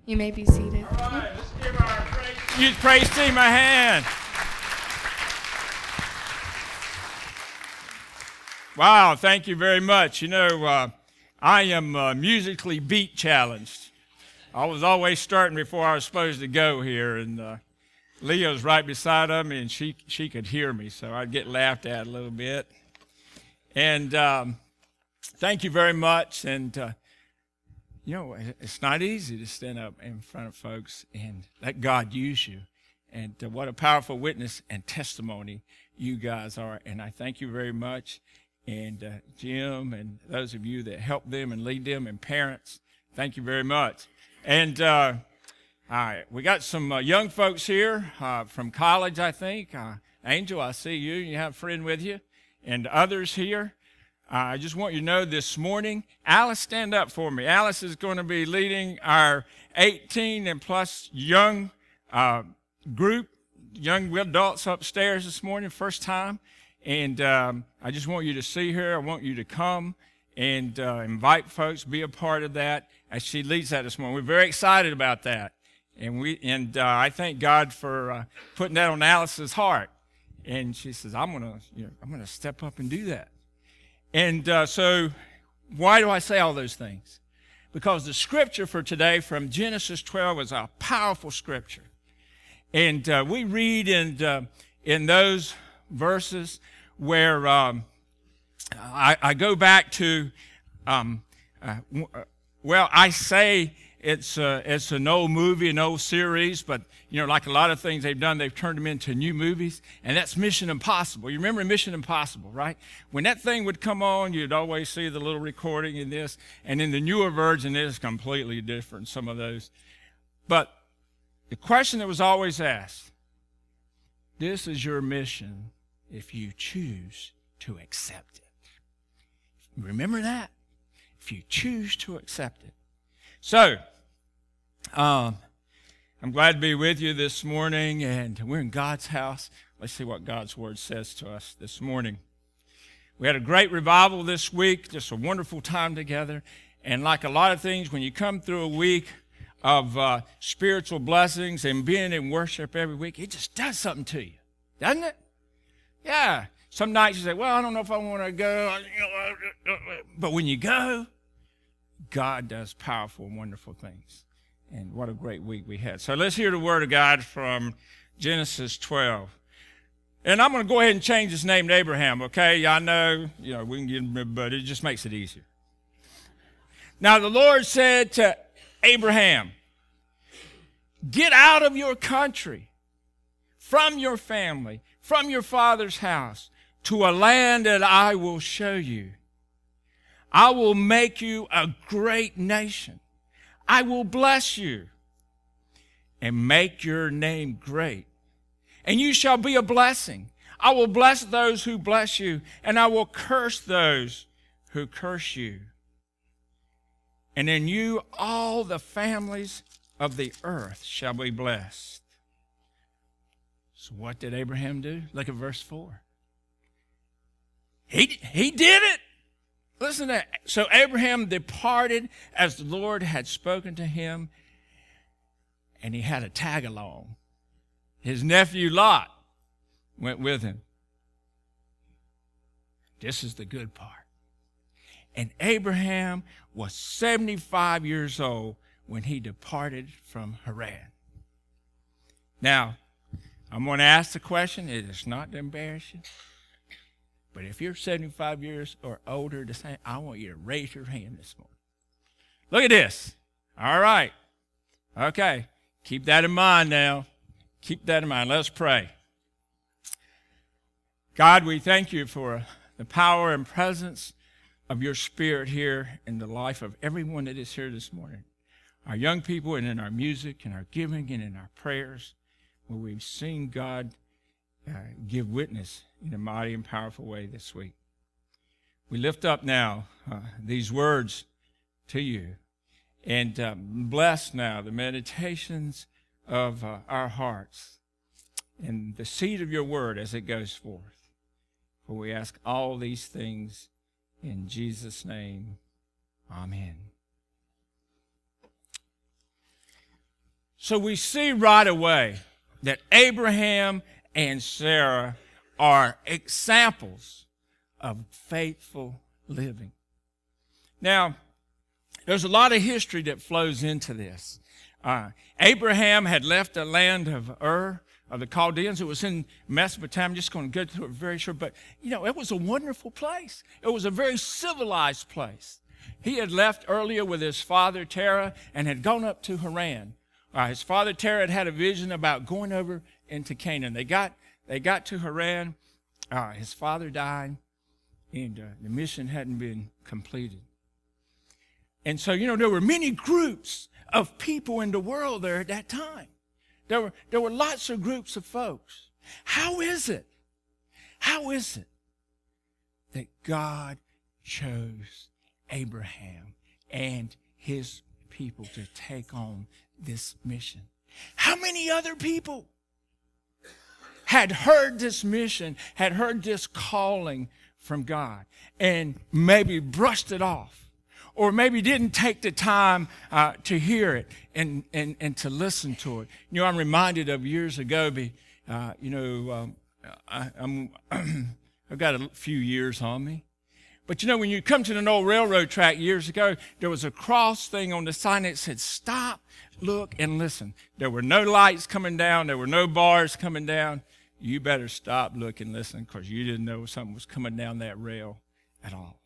You may be seated. All right, let's give our youth praise team a hand. Wow, thank you very much. You know, I am musically beat challenged. I was always starting before I was supposed to go here, and Leah's right beside me, and she could hear me, so I'd get laughed at a little bit. And thank you very much. And you know, it's not easy to stand up in front of folks and let God use you. And what a powerful witness and testimony you guys are. And I thank you very much. And Jim and those of you that help them and lead them and parents, thank you very much. And all right, we got some young folks here from college, I think. Angel, I see you. You have a friend with you. And others here. I just want you to know this morning, Alice, stand up for me. Alice is going to be leading our 18 and plus young group, young adults upstairs this morning, first time. And I just want you to see her. I want you to come and invite folks, be a part of that as she leads that this morning. We're very excited about that. And I thank God for putting that on Alice's heart. And she says, I'm gonna step up and do that. And so why do I say all those things? Because the scripture for today from Genesis 12 is a powerful scripture. And we read in those verses where I go back to, I say it's an old movie, an old series, but, you know, like a lot of things they've done, they've turned them into new movies, and that's Mission Impossible. You remember Mission Impossible, right? When that thing would come on, you'd always see the little recording in this, and in the newer version, it is completely different, some of those. But the question that was always asked, this is your mission if you choose to accept it. Remember that? If you choose to accept it. So, I'm glad to be with you this morning, and we're in God's house. Let's see what God's word says to us this morning. We had a great revival this week, just a wonderful time together. And like a lot of things, when you come through a week of spiritual blessings and being in worship every week, it just does something to you, doesn't it? Yeah. Some nights you say, well, I don't know if I want to go. But when you go, God does powerful and wonderful things. And what a great week we had. So let's hear the word of God from Genesis 12. And I'm going to go ahead and change his name to Abraham, okay? I know, we can get him, but it just makes it easier. Now the Lord said to Abraham, get out of your country, from your family, from your father's house, to a land that I will show you. I will make you a great nation. I will bless you and make your name great. And you shall be a blessing. I will bless those who bless you, and I will curse those who curse you. And in you all the families of the earth shall be blessed. So what did Abraham do? Look at verse 4. He did it. Listen to that. So Abraham departed as the Lord had spoken to him, and he had a tag along. His nephew Lot went with him. This is the good part. And Abraham was 75 years old when he departed from Haran. Now, I'm going to ask the question. It is not to embarrass you. But if you're 75 years or older, I want you to raise your hand this morning. Look at this. All right. Okay. Keep that in mind now. Keep that in mind. Let's pray. God, we thank you for the power and presence of your Spirit here in the life of everyone that is here this morning. Our young people, and in our music and our giving and in our prayers, where we've seen God give witness in a mighty and powerful way this week. We lift up now these words to you, and bless now the meditations of our hearts and the seed of your word as it goes forth. For we ask all these things in Jesus' name. Amen. So we see right away that Abraham and Sarah are examples of faithful living. Now, there's a lot of history that flows into this. Abraham had left the land of Ur, of the Chaldeans. It was in Mesopotamia. I'm just going to go through it very short. But, it was a wonderful place. It was a very civilized place. He had left earlier with his father, Terah, and had gone up to Haran. His father, Terah, had had a vision about going over into Canaan. They got to Haran. His father died, and the mission hadn't been completed. And so, there were many groups of people in the world there at that time. There were lots of groups of folks. How is it that God chose Abraham and his people to take on this mission? How many other people had heard this mission, had heard this calling from God, and maybe brushed it off? Or maybe didn't take the time to hear it and to listen to it. I'm reminded of years ago. I've got a few years on me. But when you come to an old railroad track years ago, there was a cross thing on the sign that said, "Stop, look, and listen." There were no lights coming down. There were no bars coming down. You better stop, look, and listen, because you didn't know something was coming down that rail at all.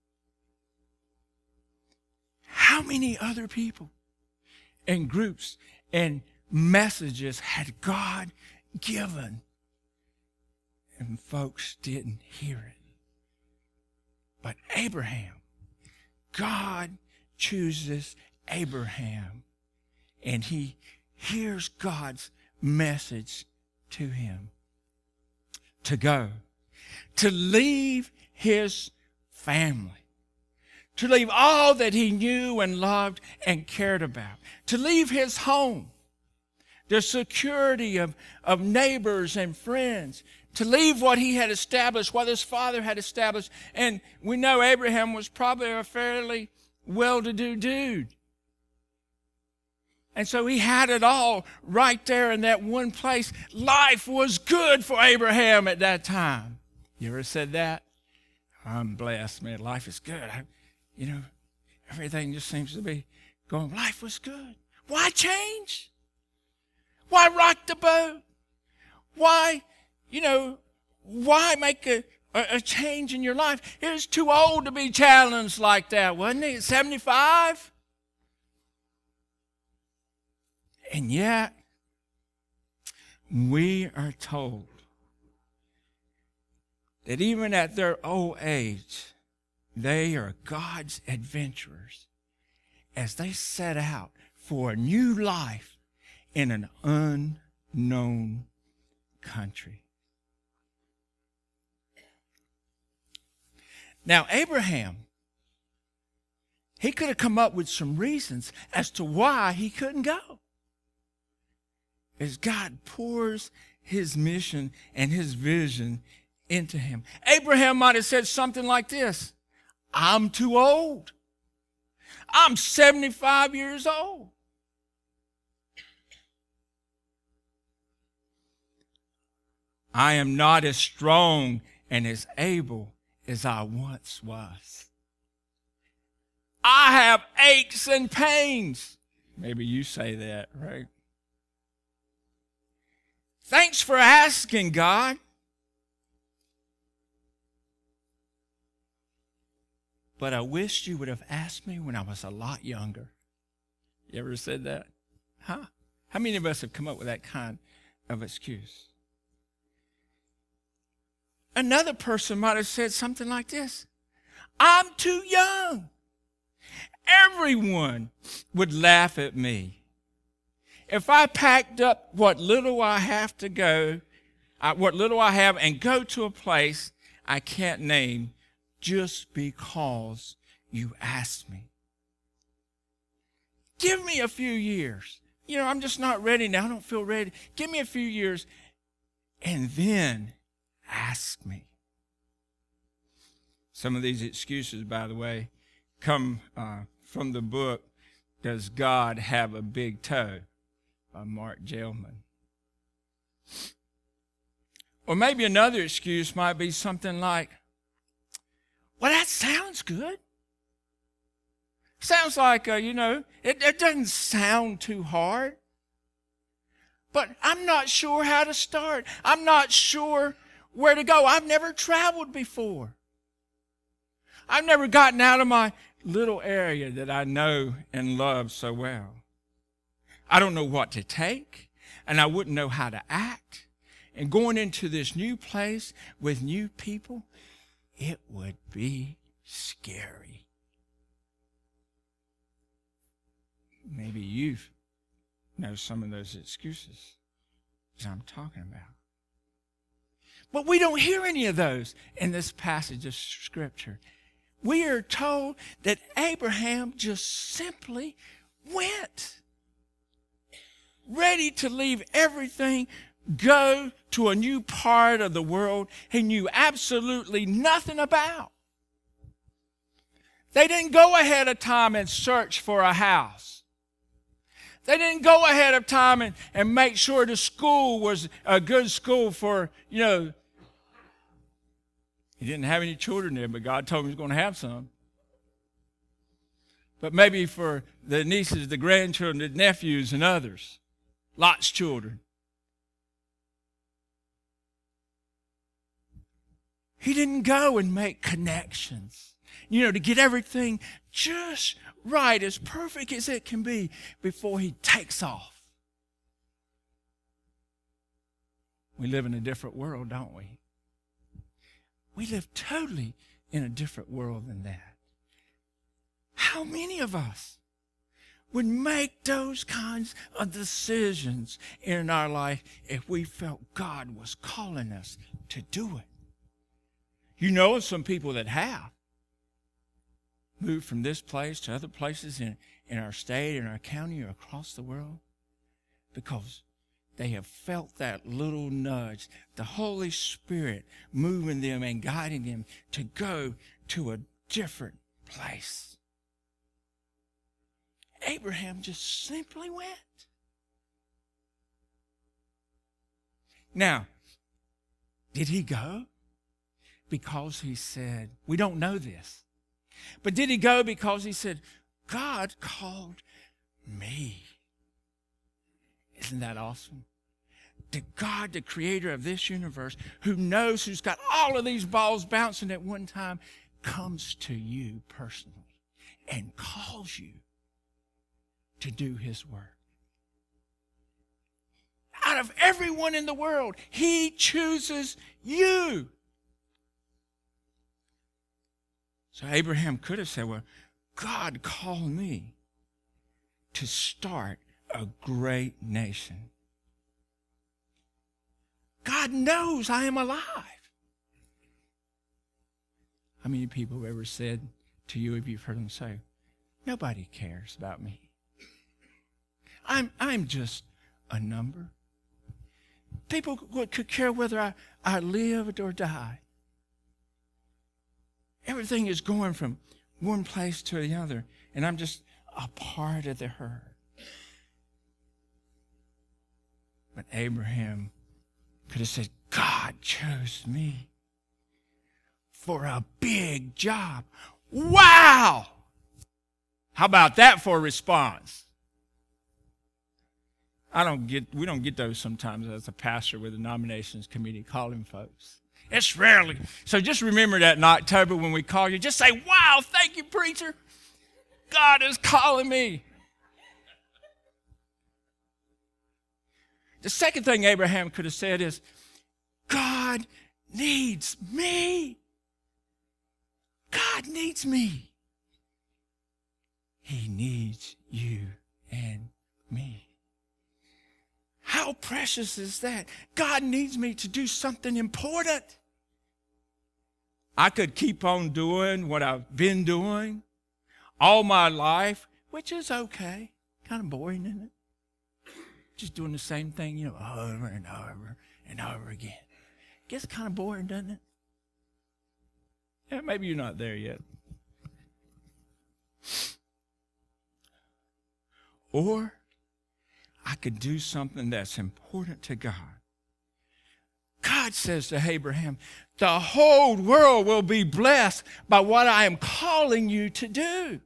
How many other people and groups and messages had God given, and folks didn't hear it? But Abraham, God chooses Abraham, and he hears God's message to him to go, to leave his family, to leave all that he knew and loved and cared about, to leave his home, the security of neighbors and friends, to leave what he had established, what his father had established. And we know Abraham was probably a fairly well-to-do dude. And so he had it all right there in that one place. Life was good for Abraham at that time. You ever said that? I'm blessed, man. Life is good. Everything just seems to be going, life was good. Why change? Why rock the boat? Why make a change in your life? He was too old to be challenged like that, wasn't he? 75? And yet, we are told that even at their old age, they are God's adventurers as they set out for a new life in an unknown country. Now, Abraham, he could have come up with some reasons as to why he couldn't go. As God pours his mission and his vision into him. Abraham might have said something like this: I'm too old. I'm 75 years old. I am not as strong and as able as I once was. I have aches and pains. Maybe you say that, right? Thanks for asking, God. But I wish you would have asked me when I was a lot younger. You ever said that? Huh? How many of us have come up with that kind of excuse? Another person might have said something like this: I'm too young. Everyone would laugh at me if I packed up what little I have and go to a place I can't name just because you asked me. Give me a few years. I'm just not ready now. I don't feel ready. Give me a few years and then ask me. Some of these excuses, by the way, come from the book, Does God Have a Big Toe? by Mark Gelman. Or maybe another excuse might be something like, well, that sounds good. Sounds like, it doesn't sound too hard. But I'm not sure how to start. I'm not sure where to go. I've never traveled before. I've never gotten out of my little area that I know and love so well. I don't know what to take, and I wouldn't know how to act. And going into this new place with new people, it would be scary. Maybe you know some of those excuses that I'm talking about. But we don't hear any of those in this passage of Scripture. We are told that Abraham just simply went, ready to leave everything, go to a new part of the world he knew absolutely nothing about. They didn't go ahead of time and search for a house. They didn't go ahead of time and make sure the school was a good school for, He didn't have any children there, but God told him he was going to have some. But maybe for the nieces, the grandchildren, the nephews, and others. Lot's children. He didn't go and make connections, to get everything just right, as perfect as it can be before he takes off. We live in a different world, don't we? We live totally in a different world than that. How many of us would make those kinds of decisions in our life if we felt God was calling us to do it? You know of some people that have moved from this place to other places in our state, in our county, or across the world because they have felt that little nudge, the Holy Spirit moving them and guiding them to go to a different place. Abraham just simply went. Now, did he go because he said, we don't know this, but did he go because he said, God called me? Isn't that awesome? The God, the creator of this universe, who knows, who's got all of these balls bouncing at one time, comes to you personally and calls you to do his work. Out of everyone in the world, he chooses you. So Abraham could have said, well, God called me to start a great nation. God knows I am alive. How many people have ever said to you, if you've heard them say, nobody cares about me. I'm just a number. People could care whether I lived or died. Everything is going from one place to the other, and I'm just a part of the herd. But Abraham could have said, God chose me for a big job. Wow! How about that for a response? We don't get those sometimes as a pastor with the nominations committee calling folks. It's rarely. So just remember that in October when we call you, just say, wow, thank you, preacher. God is calling me. The second thing Abraham could have said is, God needs me. God needs me. He needs you and me. How precious is that? God needs me to do something important. I could keep on doing what I've been doing all my life, which is okay. Kind of boring, isn't it? Just doing the same thing, over and over and over again. Gets kind of boring, doesn't it? Yeah, maybe you're not there yet. Or I could do something that's important to God. God says to Abraham, the whole world will be blessed by what I am calling you to do.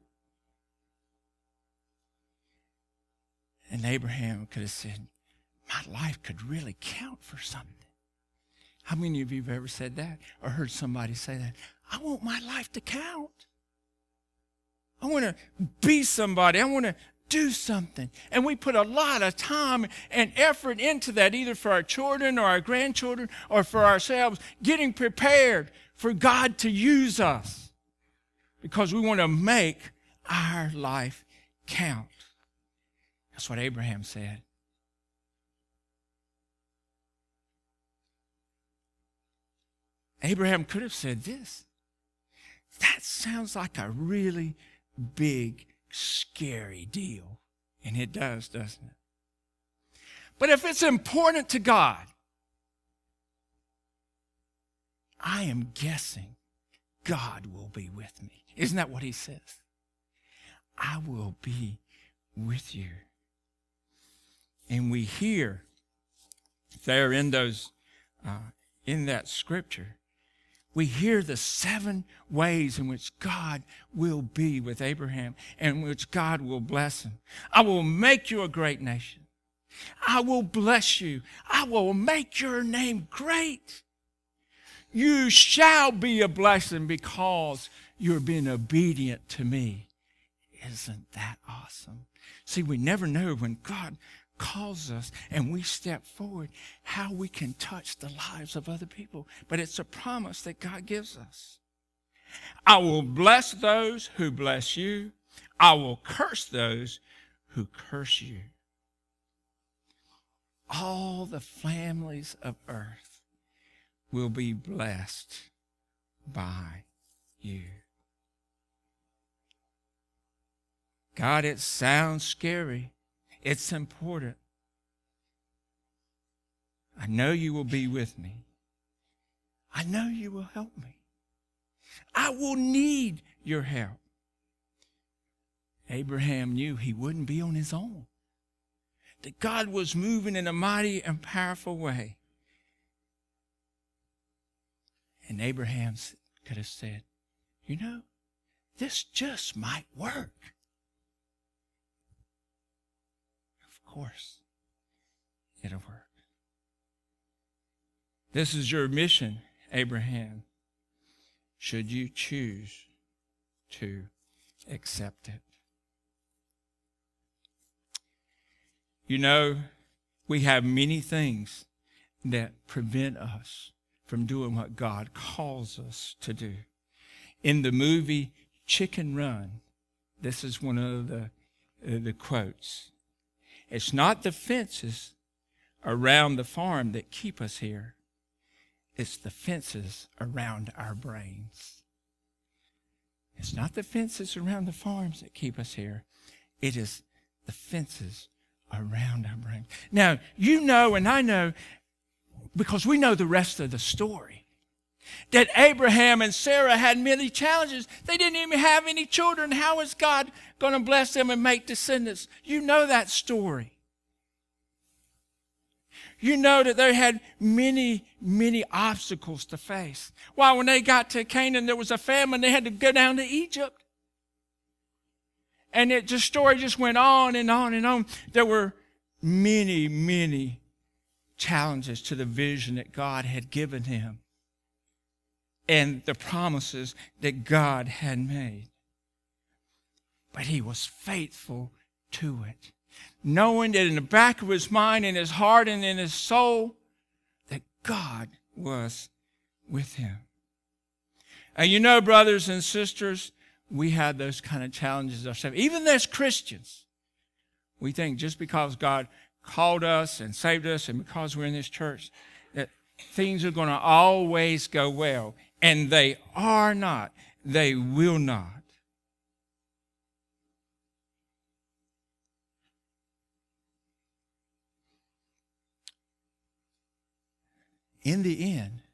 And Abraham could have said, my life could really count for something. How many of you have ever said that or heard somebody say that? I want my life to count. I want to be somebody. I want to do something. And we put a lot of time and effort into that, either for our children or our grandchildren or for ourselves, getting prepared for God to use us because we want to make our life count. That's what Abraham said. Abraham could have said this. That sounds like a really big, scary deal. And it does, doesn't it? But if it's important to God, I am guessing God will be with me. Isn't that what he says? I will be with you. And we hear there in those, in that scripture, we hear the 7 ways in which God will be with Abraham and in which God will bless him. I will make you a great nation. I will bless you. I will make your name great. You shall be a blessing because you're being obedient to me. Isn't that awesome? See, we never know when God calls us and we step forward how we can touch the lives of other people. But it's a promise that God gives us. I will bless those who bless you. I will curse those who curse you. All the families of earth will be blessed by you. God, it sounds scary. It's important. I know you will be with me. I know you will help me. I will need your help. Abraham knew he wouldn't be on his own. That God was moving in a mighty and powerful way. And Abraham could have said, you know, this just might work. Of course, it'll work. This is your mission, Abraham, should you choose to accept it. You know, we have many things that prevent us from doing what God calls us to do. In the movie Chicken Run, this is one of the quotes. It's not the fences around the farm that keep us here. It's the fences around our brains. It's not the fences around the farms that keep us here. It is the fences around our brains. Now, you know and I know, because we know the rest of the story, that Abraham and Sarah had many challenges. They didn't even have any children. How is God going to bless them and make descendants? You know that story. You know that they had many, many obstacles to face. Why, when they got to Canaan, there was a famine. They had to go down to Egypt. And the story just went on and on and on. There were many, many challenges to the vision that God had given him and the promises that God had made. But he was faithful to it, knowing that in the back of his mind, in his heart, and in his soul, that God was with him. And you know, brothers and sisters, we have those kind of challenges ourselves. Even as Christians, we think just because God called us and saved us and because we're in this church, that things are going to always go well. And they are not. They will not. In the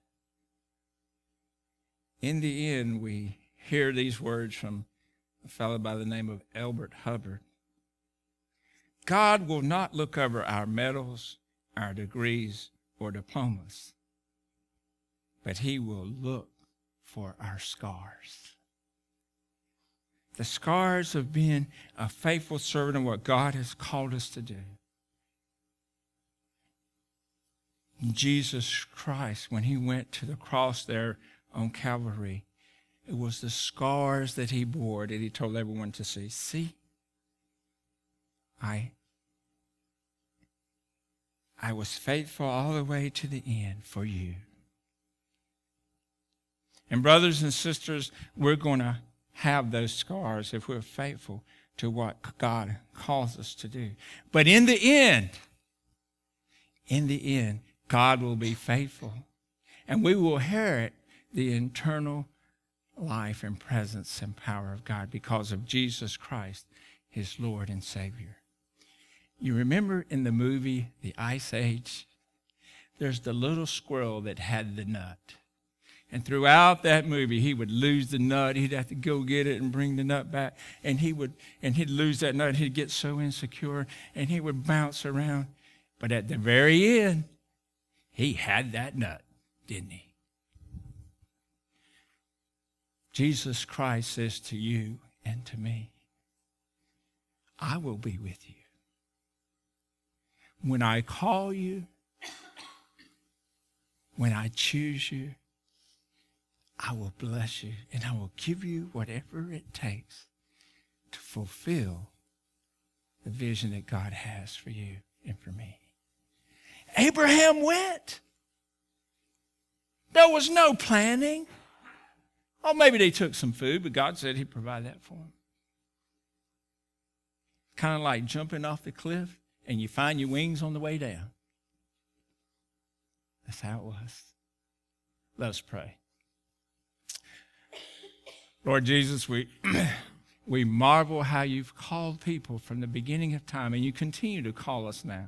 end, we hear these words from a fellow by the name of Elbert Hubbard. God will not look over our medals, our degrees, or diplomas, but he will look for our scars. The scars of being a faithful servant of what God has called us to do. Jesus Christ, when he went to the cross there on Calvary, it was the scars that he bore that he told everyone to see. See, I was faithful all the way to the end for you. And brothers and sisters, we're going to have those scars if we're faithful to what God calls us to do. But in the end, God will be faithful, and we will inherit the eternal life and presence and power of God because of Jesus Christ, his Lord and Savior. You remember in the movie The Ice Age, there's the little squirrel that had the nut. And throughout that movie, he would lose the nut. He'd have to go get it and bring the nut back. And he'd lose that nut. He'd get so insecure, and he would bounce around. But at the very end, he had that nut, didn't he? Jesus Christ says to you and to me, I will be with you. When I call you, when I choose you, I will bless you, and I will give you whatever it takes to fulfill the vision that God has for you and for me. Abraham went. There was no planning. Oh, maybe they took some food, but God said he'd provide that for them. Kind of like jumping off the cliff and you find your wings on the way down. That's how it was. Let us pray. Lord Jesus, we marvel how you've called people from the beginning of time, and you continue to call us now.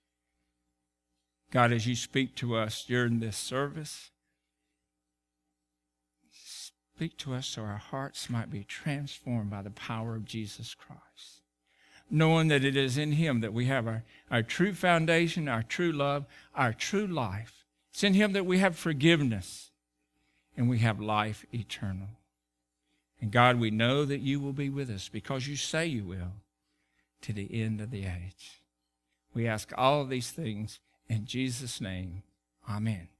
God, as you speak to us during this service, speak to us so our hearts might be transformed by the power of Jesus Christ, knowing that it is in him that we have our true foundation, our true love, our true life. It's in him that we have forgiveness and we have life eternal. And God, we know that you will be with us because you say you will to the end of the age. We ask all of these things in Jesus' name. Amen.